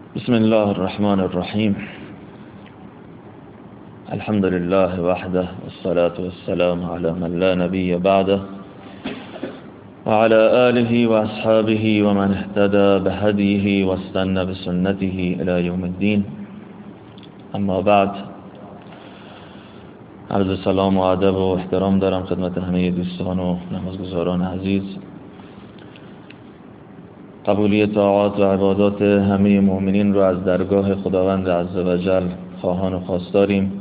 بسم الله الرحمن الرحیم. الحمد لله وحده والصلاة والسلام على من لا نبي بعده وعلى آله وأصحابه ومن اهتدى بهديه واستنى بسنته إلى يوم الدين. اما بعد، عرض سلام و ادب و احترام دارم خدمت همه دوستان و نمازگزاران عزیز. قبولی طاعات و عبادات همه مؤمنین رو از درگاه خداوند عزوجل خواهان و خواستاریم.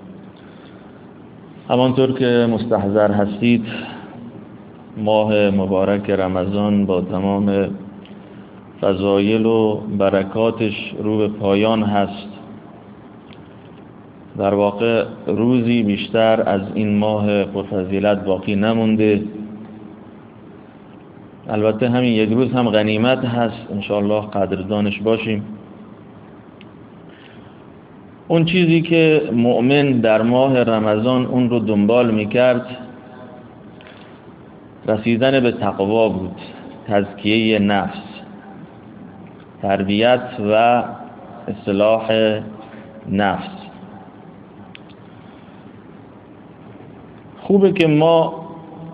همانطور که مستحضر هستید، ماه مبارک رمضان با تمام فضایل و برکاتش رو به پایان هست. در واقع روزی بیشتر از این ماه پرفضیلت باقی نمونده. البته همین یک روز هم غنیمت هست، انشاءالله قدردانش باشیم. اون چیزی که مؤمن در ماه رمضان اون رو دنبال میکرد رسیدن به تقوا بود، تزکیه نفس، تربیت و اصلاح نفس. خوبه که ما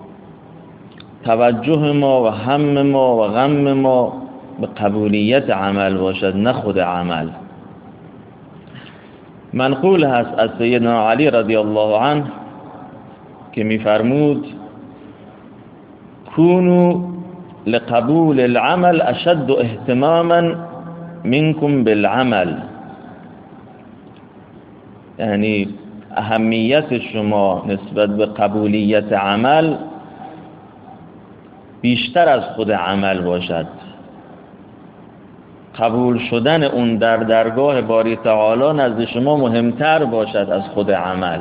توجه ما و هم ما و غم ما به قبولیت عمل باشد، نه خود عمل. منقول هست از سیدنا علی رضی الله عنه که می‌فرمود: کونوا لقبول العمل اشد اهتماما منکم بالعمل. یعنی اهمیت شما نسبت به قبولیت عمل بیشتر از خود عمل باشد. قبول شدن اون در درگاه باری تعالی نزد شما مهمتر باشد از خود عمل.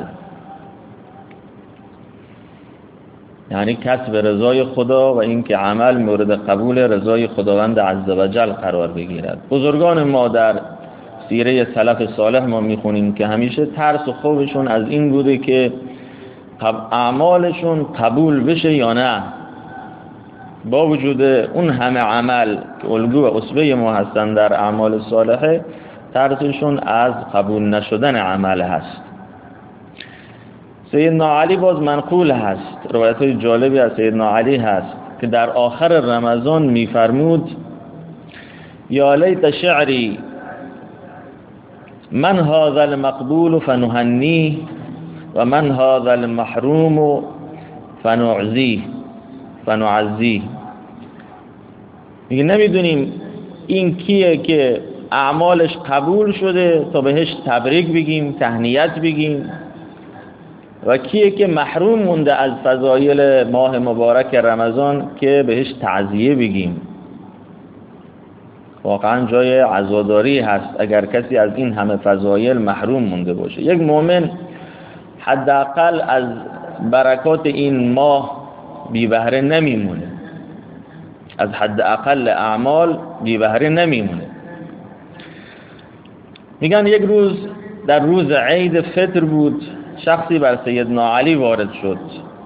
یعنی کسب رضای خدا و اینکه عمل مورد قبول رضای خداوند عزوجل قرار بگیرد. بزرگان ما در سیره سلف صالح ما میخونیم که همیشه ترس و خوفشون از این بوده که اعمالشون قبول بشه یا نه. با وجود اون همه عمل که الگو و اسوه ما هستن در اعمال صالحه، ترسشون از قبول نشدن عمل هست. سیدنا علی باز منقول هست، روایت های جالبی از سیدنا علی هست که در آخر رمضان میفرمود: یا لیت شعری من هذا المقبول فنهنیه و من هذا المحروم فنعزیه. میگه نمیدونیم این کیه که اعمالش قبول شده تا بهش تبریک بگیم، تهنیت بگیم، و کیه که محروم مونده از فضایل ماه مبارک رمضان که بهش تعزیه بگیم. واقعا جای عزاداری هست اگر کسی از این همه فضایل محروم مونده باشه. یک مؤمن حداقل از برکات این ماه بی بهره نمیمونه، از حد اقل اعمال بی بهره نمیمونه. میگن یک روز در روز عید فطر بود، شخصی بر سیدنا علی وارد شد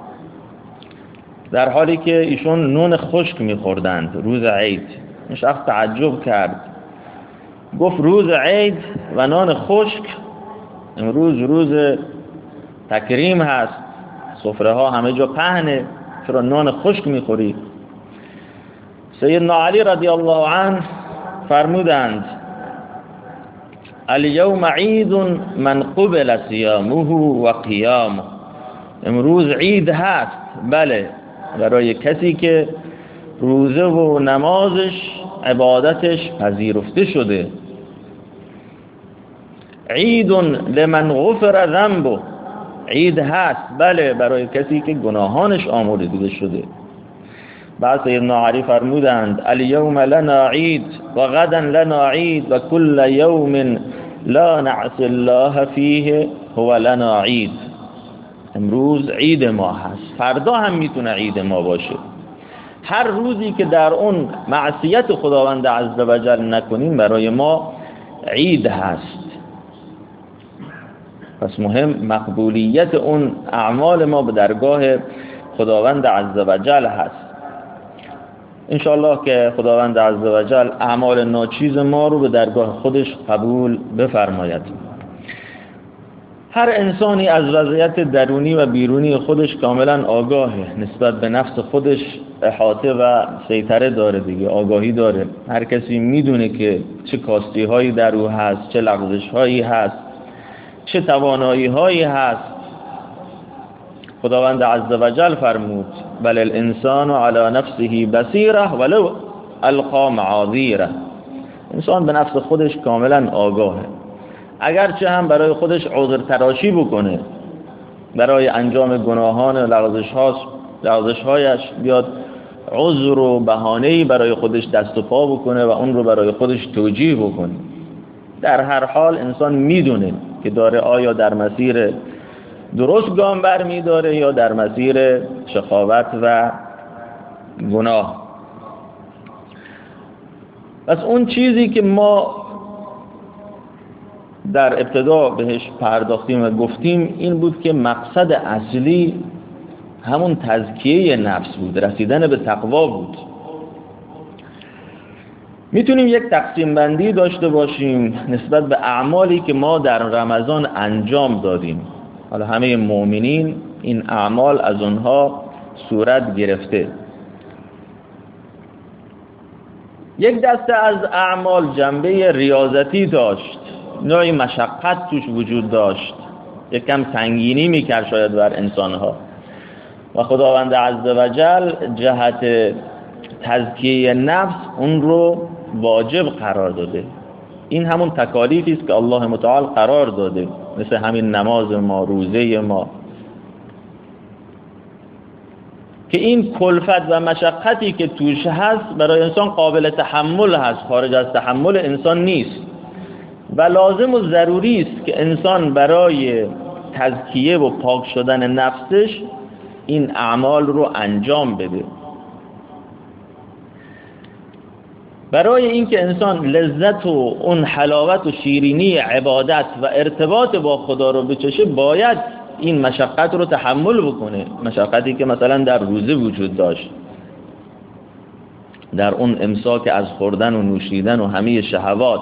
در حالی که ایشون نون خشک میخوردند روز عید. این شخص تعجب کرد، گفت روز عید و نان خشک؟ امروز روز تکریم هست، سفره ها همه جا پهنه، چرا نان خشک میخوری؟ سیدنا علی رضی الله عنه فرمودند: الیوم عید من قبل صیامه و قیامه. امروز عید هست، بله، برای کسی که روزه و نمازش، عبادتش پذیرفته شده. عید لمن غفر ذنبه. عید هست، بله، برای کسی که گناهانش آمرزیده شده. بعد سیدنا علی فرمودند: الیوم لنا عید و غدا لنا عید و کل یوم لا نعصی الله فیه هو لنا عید. امروز عید ما هست، فردا هم میتونه عید ما باشه. هر روزی که در اون معصیت خداوند عزوجل نکنیم برای ما عید هست. پس مهم مقبولیت اون اعمال ما به درگاه خداوند عزوجل هست. انشاءالله که خداوند عزوجل اعمال ناچیز ما رو به درگاه خودش قبول بفرماید. هر انسانی از وضعیت درونی و بیرونی خودش کاملا آگاهه، نسبت به نفس خودش احاطه و سیطره داره دیگه، آگاهی داره. هر کسی میدونه که چه کاستی هایی در او هست، چه لغزش هایی هست، چه توانایی هایی هست. خداوند عزوجل فرمود بل الانسان علی نفسه بصیره ولو القا معاذیره. انسان به نفس خودش کاملا آگاهه، اگرچه هم برای خودش عذر تراشی بکنه، برای انجام گناهان و لغزش هایش بیاد عذر و بهانه‌ای برای خودش دست و پا بکنه و اون رو برای خودش توجیه بکنه. در هر حال انسان میدونه که داره آیا در مسیر درست گام برمی داره یا در مسیر شقاوت و گناه. پس اون چیزی که ما در ابتدا بهش پرداختیم و گفتیم این بود که مقصد اصلی همون تزکیه نفس بود، رسیدن به تقوا بود. میتونیم یک تقسیم بندی داشته باشیم نسبت به اعمالی که ما در رمضان انجام دادیم. حالا همه مؤمنین این اعمال از اونها صورت گرفته. یک دسته از اعمال جنبه ریاضتی داشت، نوعی مشقت توش وجود داشت، یک کم سنگینی میکرد شاید بر انسانها و خداوند عزوجل جهت تزکیه نفس اون رو واجب قرار داده. این همون تکالیفی است که الله متعال قرار داده، مثل همین نماز ما، روزه ما، که این کلفت و مشقتی که توش هست برای انسان قابل تحمل هست، خارج از تحمل انسان نیست و لازم و ضروری است که انسان برای تزکیه و پاک شدن نفسش این اعمال رو انجام بده. برای اینکه انسان لذت و اون حلاوت و شیرینی عبادت و ارتباط با خدا رو بچشه باید این مشقت رو تحمل بکنه. مشقتی که مثلا در روزه وجود داشت، در اون امساک از خوردن و نوشیدن و همه شهوات.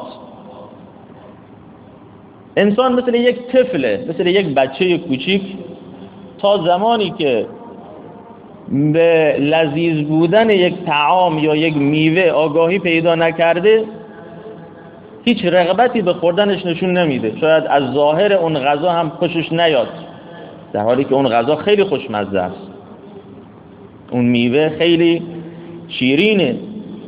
انسان مثل یک طفله، مثل یک بچه کوچیک، تا زمانی که به لذیذ بودن یک طعام یا یک میوه آگاهی پیدا نکرده هیچ رغبتی به خوردنش نشون نمیده. شاید از ظاهر اون غذا هم خوشش نیاد، در حالی که اون غذا خیلی خوشمزه است، اون میوه خیلی شیرینه.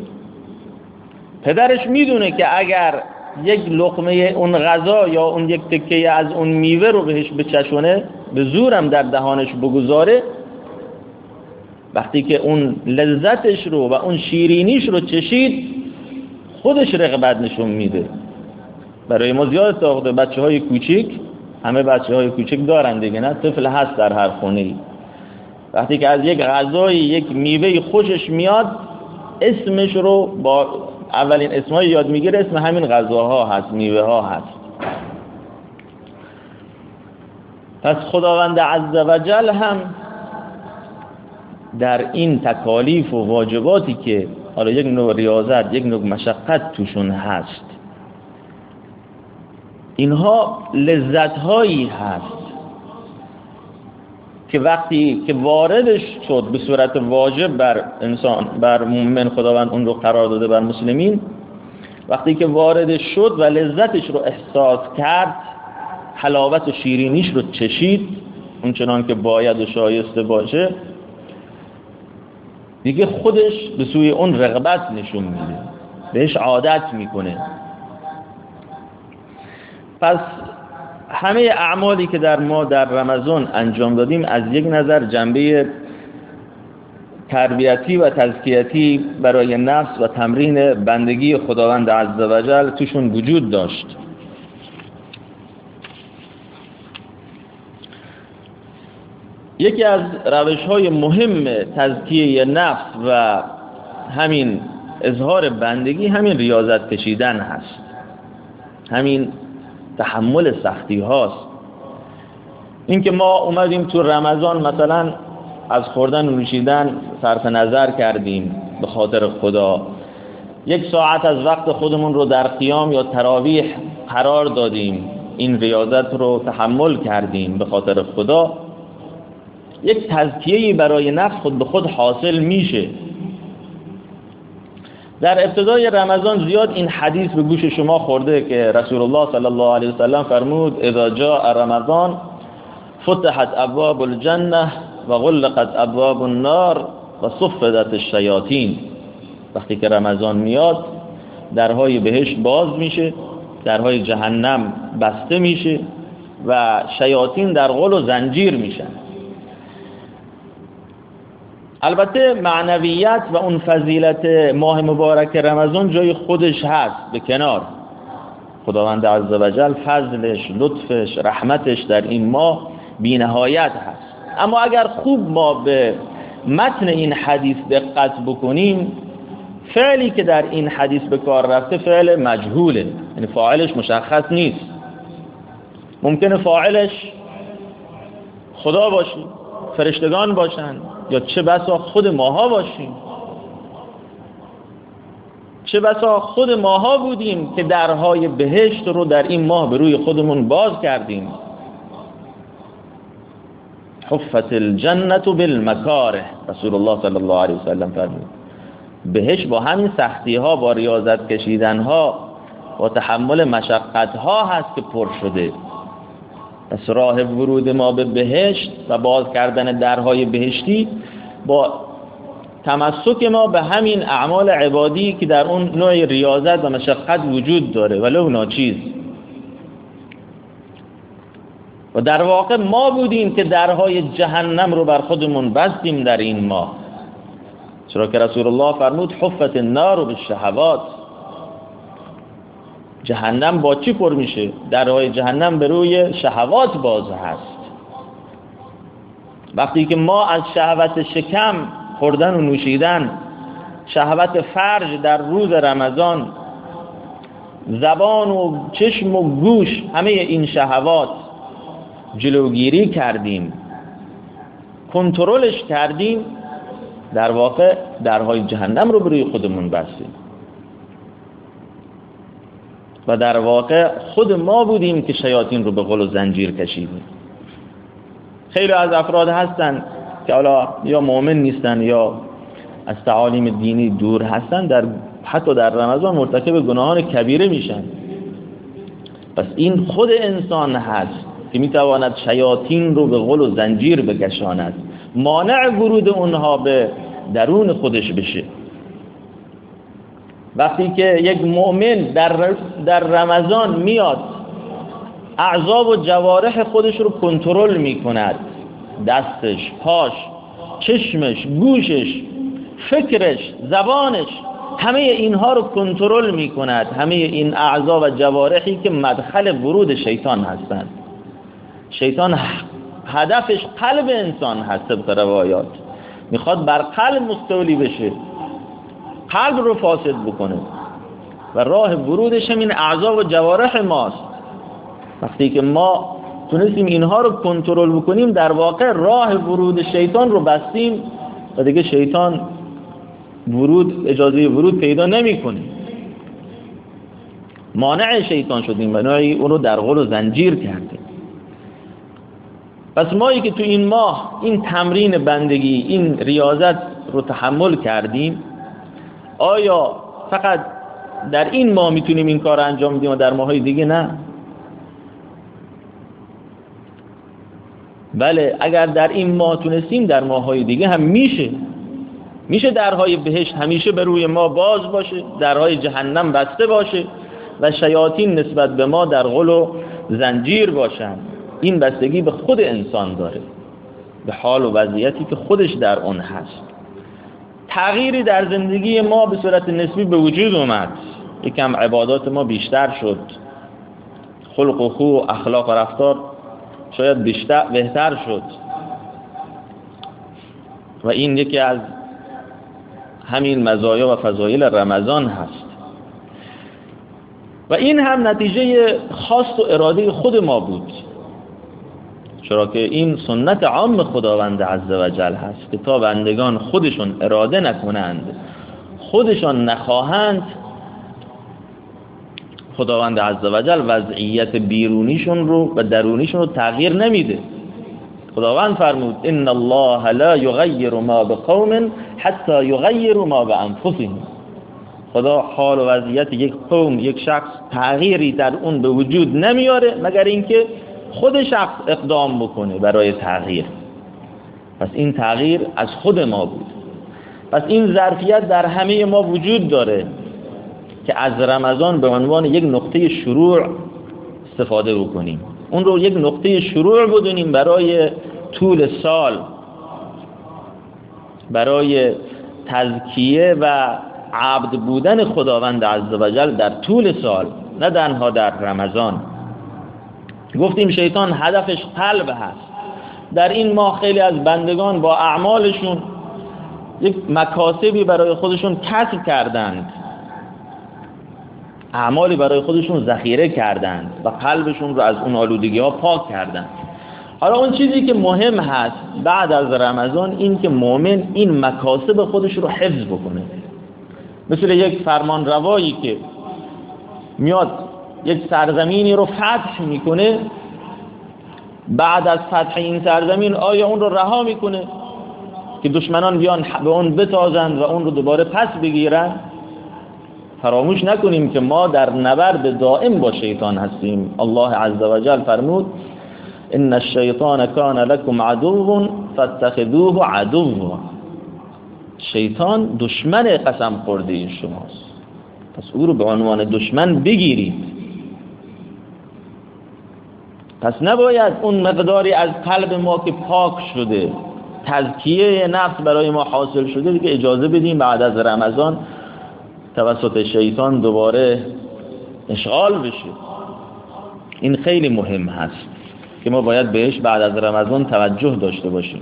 پدرش میدونه که اگر یک لقمه اون غذا یا اون یک تکه از اون میوه رو بهش بچشونه، به زورم در دهانش بگذاره، وقتی که اون لذتش رو و اون شیرینیش رو چشید خودش رغبت نشون میده. برای ما زیاد تاخته بچه های کوچیک، همه بچه های کوچیک دارن دیگه، نه طفل هست در هر خونه‌ای، وقتی که از یک غذای یک میوه خوشش میاد اسمش رو با اولین اسمای یاد میگیره، اسم همین غذاها هست، میوه ها هست. پس خداوند عزوجل هم در این تکالیف و واجباتی که حالا یک نوع ریاضت، یک نوع مشقت توشون هست، اینها لذت‌هایی هست که وقتی که واردش شد به صورت واجب بر انسان، بر مؤمن، خداوند اون رو قرار داده بر مسلمین، وقتی که واردش شد و لذتش رو احساس کرد، حلاوت و شیرینیش رو چشید اون چنان که باید و شایسته باشه، دیگه خودش به سوی اون رغبت نشون میده، بهش عادت میکنه. پس همه اعمالی که ما در رمضان انجام دادیم از یک نظر جنبه تربیتی و تزکیتی برای نفس و تمرین بندگی خداوند عزوجل توشون وجود داشت. یکی از روش‌های مهم تزکیه نفس و همین اظهار بندگی همین ریاضت کشیدن هست، همین تحمل سختی هاست. این که ما اومدیم تو رمضان مثلا از خوردن و نوشیدن صرف نظر کردیم، به خاطر خدا، 1 ساعت از وقت خودمون رو در قیام یا تراویح قرار دادیم، این ریاضت رو تحمل کردیم به خاطر خدا، یک تزکیه‌ای برای نفس خود به خود حاصل میشه. در ابتدای رمضان زیاد این حدیث به گوش شما خورده که رسول الله صلی الله علیه وسلم فرمود اذا جاء رمضان فتحت ابواب الجنه و غلقت ابواب النار و صفدت الشیاطین. وقتی که رمضان میاد درهای بهشت باز میشه، درهای جهنم بسته میشه و شیاطین در غل و زنجیر میشن. البته معنویت و اون فضیلت ماه مبارک رمضان جای خودش هست به کنار. خداوند عزوجل فضلش، لطفش، رحمتش در این ماه بی نهایت هست. اما اگر خوب ما به متن این حدیث دقت بکنیم، فعلی که در این حدیث به کار رفته فعل مجهوله، یعنی فاعلش مشخص نیست. ممکنه فاعلش خدا باشه، فرشتگان باشن، یا چه بسا خود ماها باشیم. چه بسا خود ماها بودیم که درهای بهشت رو در این ماه به روی خودمون باز کردیم. حفت الجنة بالمکاره، رسول الله صلی الله علیه وسلم فرمود. بهشت با همین سختی ها، با ریاضت کشیدن ها، با تحمل مشقت ها هست که پر شده. پس راه ورود ما به بهشت و باز کردن درهای بهشتی با تمسک ما به همین اعمال عبادی که در اون نوع ریاضت و مشقت وجود داره ولو ناچیز. و در واقع ما بودیم که درهای جهنم رو بر خودمون بستیم در این ماه، چرا که رسول الله فرمود حفت النار بالشهوات. جهنم با چی پر میشه؟ درهای جهنم به روی شهوات باز هست. وقتی که ما از شهوت شکم، خوردن و نوشیدن، شهوت فرج در روز رمضان، زبان و چشم و گوش، همه این شهوات جلوگیری کردیم، کنترلش کردیم، در واقع درهای جهنم رو به روی خودمون بستیم. و در واقع خود ما بودیم که شیاطین رو به غل و زنجیر کشیدیم. خیلی از افراد هستن که حالا یا مؤمن نیستن یا از تعالیم دینی دور هستن، حتی در رمضان مرتکب گناهان کبیره میشن. پس این خود انسان هست که میتواند شیاطین رو به غل و زنجیر بکشاند، مانع ورود اونها به درون خودش بشه. وقتی که یک مؤمن در رمضان میاد اعضا و جوارح خودش رو کنترل میکند، دستش، پاش، چشمش، گوشش، فکرش، زبانش، همه اینها رو کنترل میکند، همه این اعضا و جوارحی که مدخل ورود شیطان هستند. شیطان هدفش قلب انسان هست. طبق روایات میخواد بر قلب مستولی بشه، قلب رو فاسد بکنه و راه ورودش هم این اعضا و جوارح ماست. وقتی که ما تونستیم اینها رو کنترل بکنیم، در واقع راه ورود شیطان رو بستیم و دیگه شیطان اجازه ورود پیدا نمیکنه. مانع شیطان شدیم و نوعی اون رو در غل و زنجیر کردیم. پس مایی که تو این ماه این تمرین بندگی، این ریاضت رو تحمل کردیم، آیا فقط در این ماه میتونیم این کار انجام بدیم و در ماهای دیگه نه؟ بله، اگر در این ماه تونستیم در ماهای دیگه هم میشه درهای بهشت همیشه به روی ما باز باشه، درهای جهنم بسته باشه و شیاطین نسبت به ما در غل و زنجیر باشن. این بستگی به خود انسان داره، به حال و وضعیتی که خودش در اون هست. تغییری در زندگی ما به صورت نسبی به وجود اومد، یکم عبادات ما بیشتر شد، خلق و خو و اخلاق و رفتار شاید بهتر شد و این یکی از همین مزایا و فضایل رمضان هست. و این هم نتیجه خواست و اراده خود ما بود، چرا که این سنت عام خداوند عزوجل هست که تا بندگان خودشون اراده نکنند، خودشان نخواهند، خداوند عزوجل وضعیت بیرونیشون رو و درونیشون رو تغییر نمیده. خداوند فرمود ان الله لا یغیر ما بقوم حتی یغیروا ما بانفسهم. خدا حال و وضعیت یک قوم، یک شخص تغییری در اون به وجود نمیاره مگر اینکه خود شخص اقدام بکنه برای تغییر. پس این تغییر از خود ما بود. پس این ظرفیت در همه ما وجود داره که از رمضان به عنوان یک نقطه شروع استفاده بکنیم، اون رو یک نقطه شروع بدونیم برای طول سال، برای تزکیه و عبد بودن خداوند عزوجل در طول سال، نه تنها در رمضان. گفتیم شیطان هدفش قلب هست. در این ماه خیلی از بندگان با اعمالشون یک مکاسبی برای خودشون کسب کردند، اعمالی برای خودشون ذخیره کردند و قلبشون رو از اون آلودگی ها پاک کردند. حالا اون چیزی که مهم هست بعد از رمضان این که مؤمن این مکاسب خودش رو حفظ بکنه. مثل یک فرمان روایی که میاد یک سرزمینی رو فتح میکنه، بعد از فتح این سرزمین آیا اون رو رها میکنه که دشمنان بیان به اون بتازند و اون رو دوباره پس بگیرن؟ فراموش نکنیم که ما در نبرد دائم با شیطان هستیم. الله عزوجل فرمود ان الشیطان کان لکم عدو فاتخذوه عدوا. شیطان دشمن قسم خورده شماست، پس او رو به عنوان دشمن بگیرید. پس نباید اون مقداری از قلب ما که پاک شده، تزکیه نفس برای ما حاصل شده، دیگه اجازه بدیم بعد از رمضان توسط شیطان دوباره اشغال بشه. این خیلی مهم هست که ما باید بهش بعد از رمضان توجه داشته باشیم.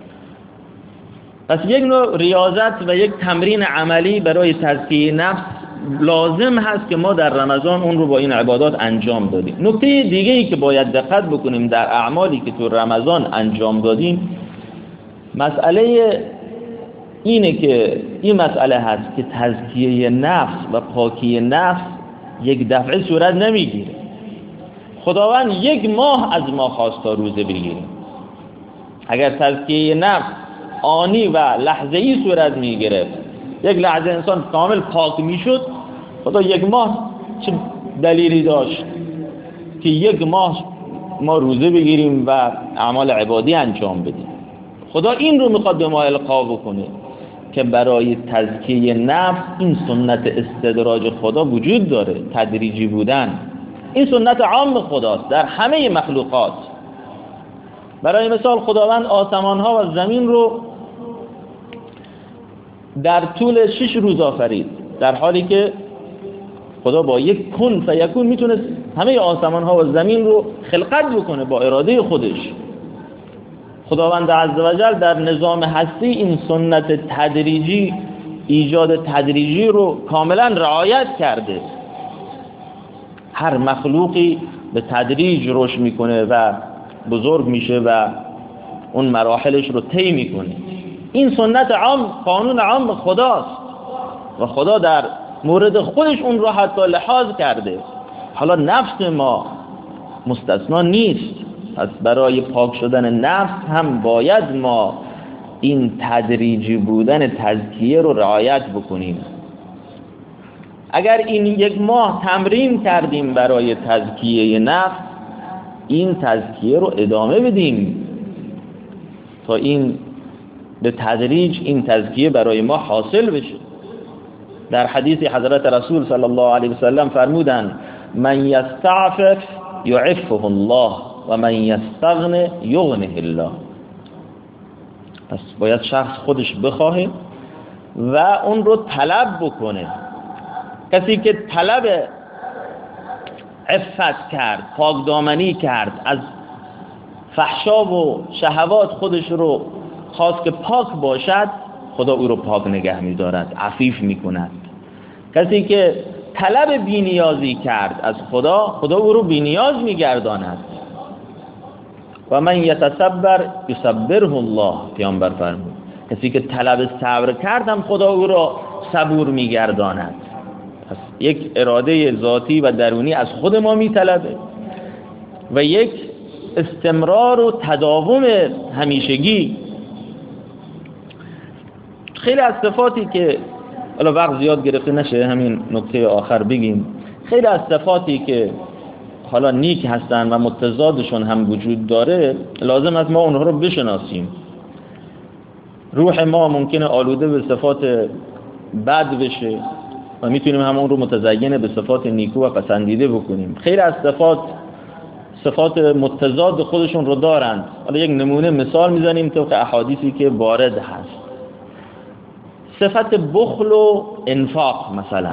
پس یک نوع ریاضت و یک تمرین عملی برای تزکیه نفس لازم هست که ما در رمضان اون رو با این عبادات انجام دادیم. نکته دیگه ای که باید دقت بکنیم در اعمالی که تو رمضان انجام دادیم، مسئله اینه که این مسئله هست که تزکیه نفس و پاکی نفس یک دفعه صورت نمیگیره. خداوند یک ماه از ما خواست تا روزه بگیریم. اگر تزکیه نفس آنی و لحظه‌ای صورت میگرفت، یک لحظه انسان کامل پاک میشد، خدا یک ماه چه دلیلی داشت که یک ماه ما روزه بگیریم و اعمال عبادی انجام بدیم؟ خدا این رو میخواد به ما القا بکنه که برای تزکیه نفس این سنت استدراج خدا وجود داره، تدریجی بودن. این سنت عام خداست در همه مخلوقات. برای مثال خداوند آسمان ها و زمین رو در طول 6 روز آفرید، در حالی که خدا با یک کن فیکون میتونه همه آسمان ها و زمین رو خلقت بکنه با اراده خودش. خداوند عزوجل در نظام هستی این سنت تدریجی، ایجاد تدریجی رو کاملا رعایت کرده. هر مخلوقی به تدریج رشد میکنه و بزرگ میشه و اون مراحلش رو طی میکنه. این سنت عام، قانون عام خداست و خدا در مورد خودش اون رو حتی لحاظ کرده. حالا نفس ما مستثنا نیست. پس برای پاک شدن نفس هم باید ما این تدریجی بودن تزکیه رو رعایت بکنیم. اگر این یک ماه تمرین کردیم برای تزکیه نفس، این تزکیه رو ادامه بدیم تا این به تدریج این تزکیه برای ما حاصل بشه. در حدیث حضرت رسول صلی الله علیه وسلم فرمودند من یستعفف یعفه الله و من یستغنی یغنه الله. پس باید شخص خودش بخواهه و اون رو طلب بکنه. کسی که طلب عفت کرد، پاکدامنی کرد، از فحشا و شهوات خودش رو خواست که پاک باشد، خدا او رو پاک نگه می‌دارد، عفیف می‌کند. کسی که طلب بی‌نیازی کرد از خدا، خدا او رو بی‌نیاز می‌گرداند. و من یتصبر یصبره الله، پیامبر فرمود کسی که طلب صبر کردم خدا او رو صبور میگرداند. پس یک اراده ذاتی و درونی از خود ما میطلبه و یک استمرار و تداوم همیشگی. خیلی از صفاتی که حالا وقت زیاد گرفته نشه همین نکته آخر بگیم، خیلی از صفاتی که حالا نیک هستن و متضادشون هم وجود داره لازم است ما اونها رو بشناسیم. روح ما ممکنه آلوده به صفات بد بشه و میتونیم همون رو متزین به صفات نیکو و پسندیده بکنیم. خیلی از صفات متضاد خودشون رو دارند. حالا یک نمونه مثال میزنیم طبق احادیثی که وارد هست. صفت بخل و انفاق مثلا،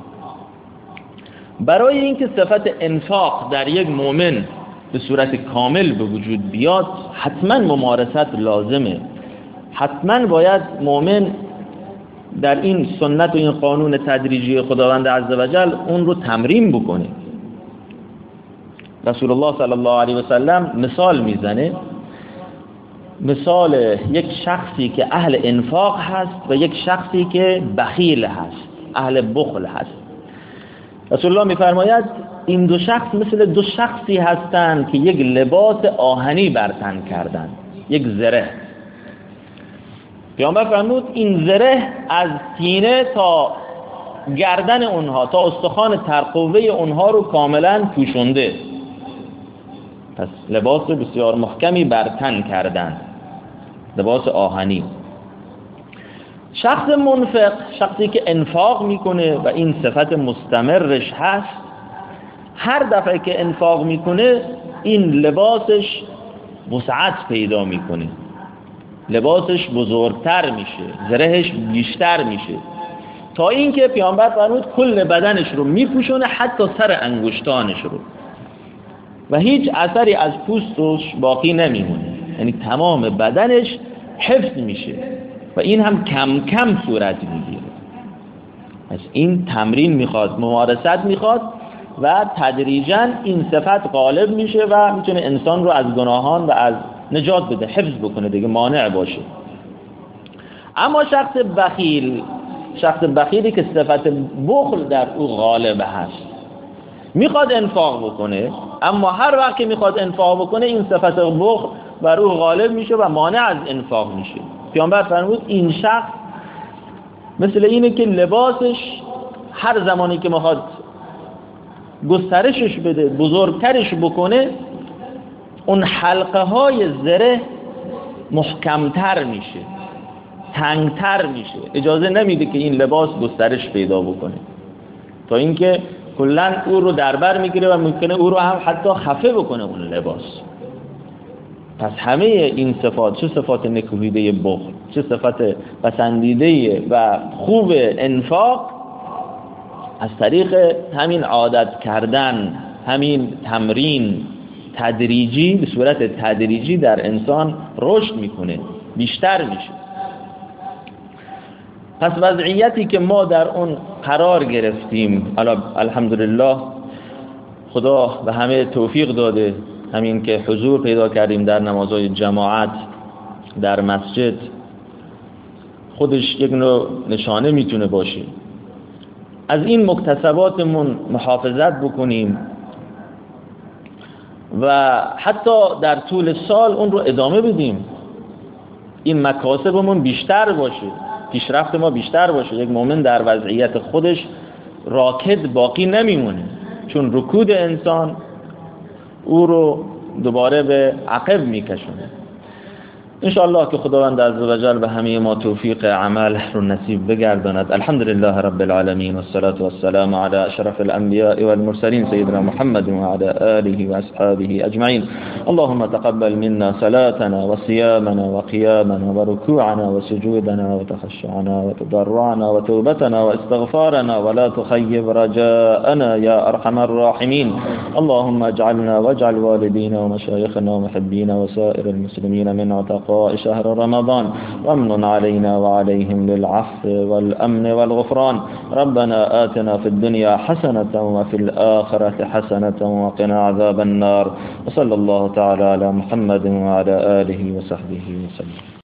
برای اینکه صفت انفاق در یک مؤمن به صورت کامل به وجود بیاد حتما ممارست لازمه. حتما باید مؤمن در این سنت و این قانون تدریجی خداوند عزوجل اون رو تمرین بکنه. رسول الله صلی الله علیه و سلم مثال میزنه، مثال یک شخصی که اهل انفاق هست و یک شخصی که بخیل هست، اهل بخل هست. رسول الله میفرماید این دو شخص مثل دو شخصی هستند که یک لباس آهنی بر تن کردند، یک زره. پیامبر فرمود این زره از سینه تا گردن اونها تا استخوان ترقوه اونها رو کاملا پوشونده. پس لباس بسیار محکمی بر تن کردند، لباس آهنی. شخص منفق، شخصی که انفاق میکنه و این صفت مستمرش هست، هر دفعه که انفاق میکنه این لباسش وسعت پیدا میکنه، لباسش بزرگتر میشه، زرهش بیشتر میشه، تا اینکه پیامبر فرمود کل بدنش رو میپوشونه حتی سر انگشتانش رو و هیچ اثری از پوستش باقی نمیمونه، یعنی تمام بدنش حفظ میشه و این هم کم کم صورت میگیره. پس این تمرین میخواد، ممارست میخواد و تدریجا این صفت غالب میشه و میتونه انسان رو از گناهان و از نجات بده، حفظ بکنه دیگه، مانع باشه. اما شخص بخیلی که صفت بخل در او غالب هست، میخواد انفاق بکنه اما هر وقت که میخواد انفاق بکنه این صفت بخل بر او غالب میشه و مانع از انفاق میشه. پیامبر فرمود این شخص مثل اینه که لباسش هر زمانی که میخواد گسترشش بده، بزرگترش بکنه، اون حلقه های زره محکمتر میشه، تنگتر میشه، اجازه نمیده که این لباس گسترش پیدا بکنه، تا اینکه کلا او رو دربر میگیره و ممکنه او رو هم حتی خفه بکنه اون لباس. پس همه این صفات، چه صفات نکوهیده بخل، چه صفات پسندیده و خوب انفاق، از طریق همین عادت کردن، همین تمرین تدریجی، به صورت تدریجی در انسان رشد میکنه، بیشتر میشه. پس وضعیتی که ما در اون قرار گرفتیم، الحمدلله خدا به همه توفیق داده، همین که حضور پیدا کردیم در نمازهای جماعت در مسجد، خودش یک نوع نشانه میتونه باشه. از این مکتسباتمون محافظت بکنیم و حتی در طول سال اون رو ادامه بدیم، این مکاسبمون بیشتر باشه، پیشرفت ما بیشتر باشه. یک مؤمن در وضعیت خودش راکد باقی نمیمونه، چون رکود انسان او رو دوباره به عقب میکشونه. انشاءالله که خداوند عزوجل به همه ما توفیق عمل رو نصیب بگرداند. الحمدلله رب العالمین والصلاة والسلام على اشرف الانبیاء والمرسلین سیدنا محمد وعلى آله واصحابه اجمعین. اللهم تقبل منا صلاتنا وصيامنا وقيامنا وركوعنا وسجودنا وتخشعنا وتضرعنا وتوبتنا واستغفارنا ولا تخيب رجاءنا يا ارحم الراحمين. اللهم اجعلنا واجعل والدينا ومشايخنا ومحبينا وسائر المسلمين من عتقاء شهر رمضان، وامن علينا وعليهم بالعفو والأمن والغفران. ربنا آتنا في الدنيا حسنة وفي الآخرة حسنة وقنا عذاب النار. وصلى الله تعالى على محمد وعلى آله وصحبه وسلم.